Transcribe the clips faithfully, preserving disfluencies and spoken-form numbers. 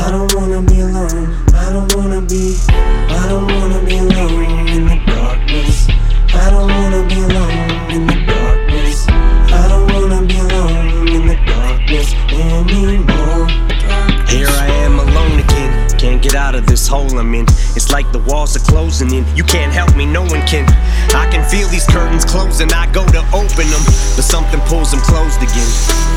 I don't wanna be alone. I don't wanna be, I don't wanna be alone in the darkness. I don't wanna be alone in the darkness. I don't wanna be alone in the darkness anymore. Here I am alone again, can't get out of this hole I'm in. It's like the walls are closing in, you can't help me, no one can. I can feel these curtains closing, I go to open them, but something pulls them closed again.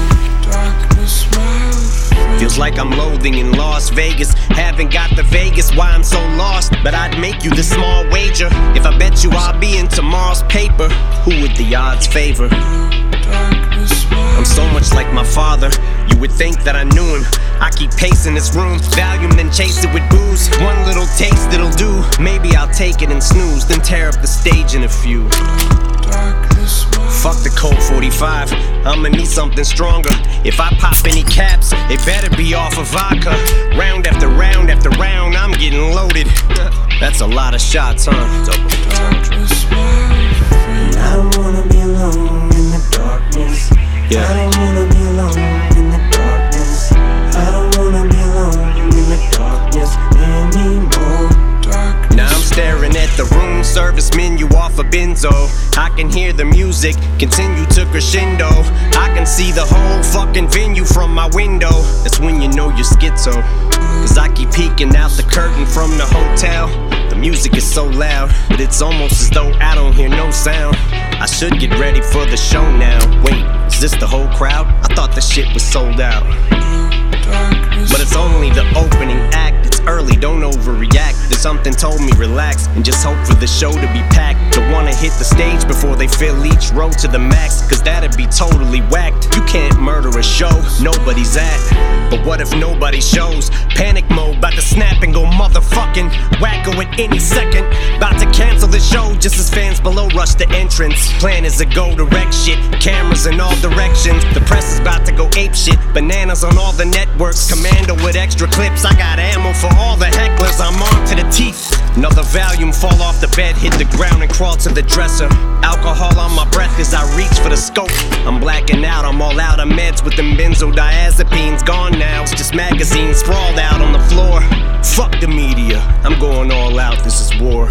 Feels like I'm loathing in Las Vegas. Haven't got the Vegas, why I'm so lost. But I'd make you this small wager. If I bet you I'll be in tomorrow's paper, who would the odds favor? I'm so much like my father, you would think that I knew him. I keep pacing this room, Valium then chase it with booze. One little taste it'll do, maybe I'll take it and snooze, then tear up the stage in a few. Fuck the Colt forty-five, I'ma need something stronger. If I pop any caps, it better be off of vodka. Round after round after round, I'm getting loaded. That's a lot of shots, huh? I don't wanna be alone in the darkness. Yeah. I don't wanna be alone in the darkness. I don't wanna be alone in the darkness anymore. Now I'm staring at the room service menu off a benzo. I can hear the music continue to crescendo. I can see the whole fucking venue from my window. That's when you know you're schizo, cause I keep peeking out the curtain from the hotel. The music is so loud, but it's almost as though I don't hear no sound. I should get ready for the show now. Wait, is this the whole crowd? I thought the shit was sold out. But it's only the opening act, it's early, don't overreact. Then something told me relax and just hope for the show to be packed. Don't wanna hit the stage before they fill each row to the max, cause that'd be totally whacked. You can't murder a show nobody's at, but what if nobody shows? Panic mode, bout to snap and go motherfucking wacko at any second. Bout to cancel the show just as fans below rush the entrance. Plan is to go direct shit, cameras in all directions. The press is about to go ape shit, bananas on all the networks. Commando with extra clips, I got ammo for all the hecklers. I'm armed to the teeth. Another Valium fall off the bed, hit the ground and crawl to the dresser. Alcohol on my breath as I reach for the scope. I'm blacking out, I'm all out of meds with them benzodiazepines. Gone now, it's just magazines sprawled out on the floor. Fuck the media, I'm going all out, this is war.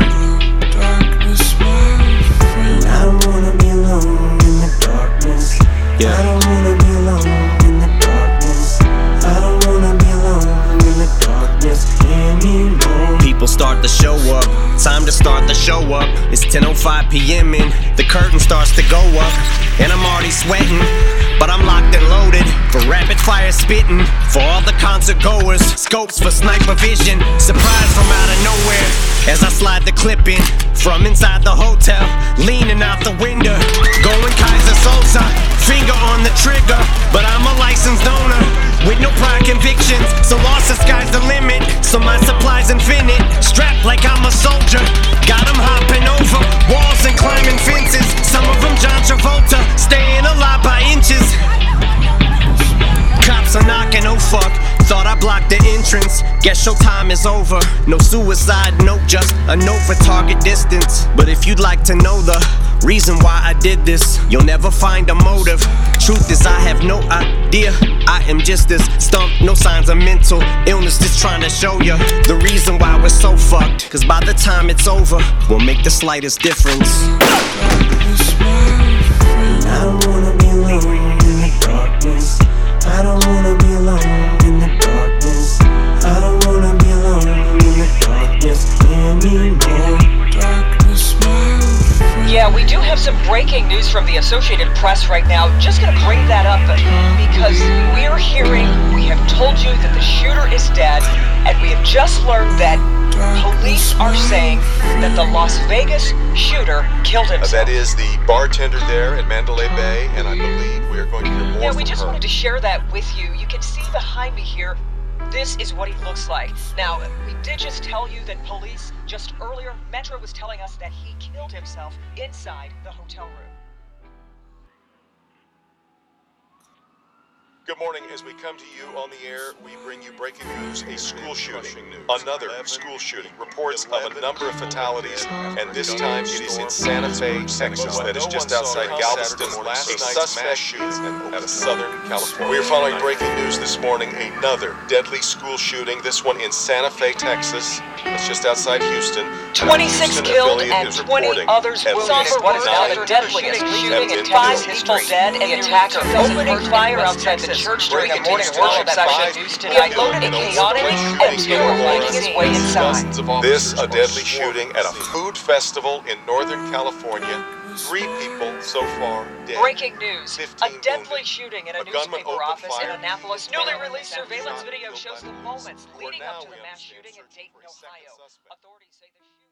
I don't wanna be alone in the darkness. Yeah. I don't wanna be alone in the darkness. I don't wanna be alone in the darkness anymore. People start to show up, time to start the show up. It's ten oh five p.m. and the curtain starts to go up. And I'm already sweating, but I'm locked and loaded for rapid fire spitting. For all the concert goers, scopes for sniper vision. Surprise from out of nowhere as I slide the clip in from inside the hotel, leaning out the window, going Kaiser Sosa, finger on the trigger. But I'm a licensed owner with no prior convictions, so lost the sky's the limit. So my supply's infinite, strapped like I'm a soldier. Got 'em hopping over walls and climbing fences. Some of them John Travolta, staying alive by inches. Cops are knocking, oh fuck, thought I blocked the entrance. Guess showtime is over. No suicide note, just a note for target distance. But if you'd like to know the reason why I did this, you'll never find a motive. Truth is I have no idea, I am just this stumped. No signs of mental illness, just trying to show you the reason why we're so fucked. Cause by the time it's over, we'll make the slightest difference. I don't wanna be alone in the darkness. I don't wanna be alone in the darkness. I don't wanna be alone in the darkness anymore. Yeah, we do have some breaking news from the Associated Press right now. Just gonna bring that up because we're hearing, we have told you that the shooter is dead, and we have just learned that police are saying that the Las Vegas shooter killed himself. Uh, that is the bartender there at Mandalay Bay, and I believe we are going to hear more Yeah, from we just her. wanted to share that with you. You can see behind me here, this is what he looks like. Now, we did just tell you that police, just earlier, Metro was telling us that he killed himself inside the hotel room. Good morning. As we come to you on the air, we bring you breaking news, a school shooting. Another school shooting. Reports of a number of fatalities, and this time it is in Santa Fe, Texas. That is just outside Galveston. A suspect shooting at a Southern California. We are following breaking news this morning. Another deadly school shooting, this one in Santa Fe, Texas. It's just outside Houston. twenty-six killed and twenty others wounded. What is now the deadliest shooting in five people dead, and the attacker opening fire outside the church during a morning worship session. He unloaded a chaotic and people making his way inside. This, a deadly shooting at a food festival in Northern California. Three people so far dead. Breaking news. A fifteen deadly wounded. shooting in a, A gunman newspaper opened office in fire. Annapolis. Newly released surveillance Shot video and shows the killed by moments police. leading Now up to we the mass understand shooting in searching Dayton, for a second Ohio. suspect. Authorities say the shooter